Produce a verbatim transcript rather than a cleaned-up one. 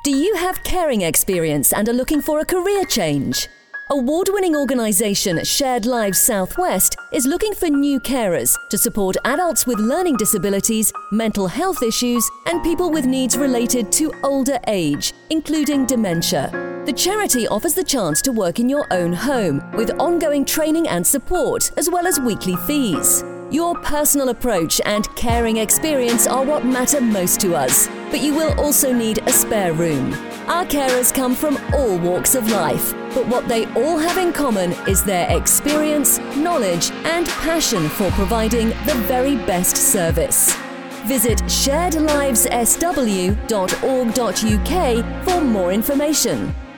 Do you have caring experience and are looking for a career change? Award-winning organisation Shared Lives Southwest is looking for new carers to support adults with learning disabilities, mental health issues, and people with needs related to older age, including dementia. The charity offers the chance to work in your own home with ongoing training and support, as well as weekly fees. Your personal approach and caring experience are what matter most to us, but you will also need a spare room. Our carers come from all walks of life, but what they all have in common is their experience, knowledge, and passion for providing the very best service. Visit shared lives s w dot org dot u k for more information.